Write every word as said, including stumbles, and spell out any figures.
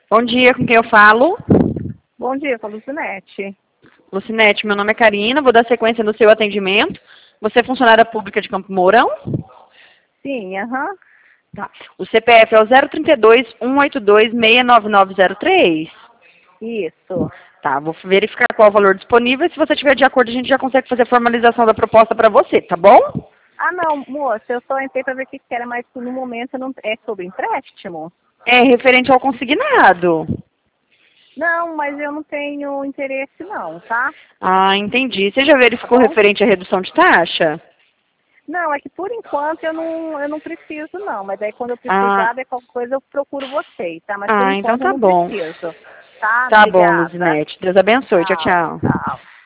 Bom dia, com quem eu falo? Bom dia, com a Lucinete. Lucinete, meu nome é Karina, vou dar sequência no seu atendimento. Você é funcionária pública de Campo Mourão? Sim, aham. Tá. O C P F é o zero trinta e dois, cento e oitenta e dois, seis nove nove zero três? Isso. Tá, vou verificar qual é o valor disponível e se você estiver de acordo a gente já consegue fazer a formalização da proposta para você, tá bom? Ah, não, moça, eu só entrei para ver o que que era, mas no momento eu não... é sobre empréstimo? É referente ao consignado. Não, mas eu não tenho interesse não, tá? Ah, entendi. Você já Tá verificou bom? referente à redução de taxa? Não, é que por enquanto eu não, eu não preciso não, mas daí quando eu Ah, precisar de qualquer coisa eu procuro vocês, tá? Mas por ah, então enquanto eu tá não bom. preciso, tá? Tá bom, Obrigada. Luzinete. Deus abençoe. Tchau, Tchau, tchau. tchau.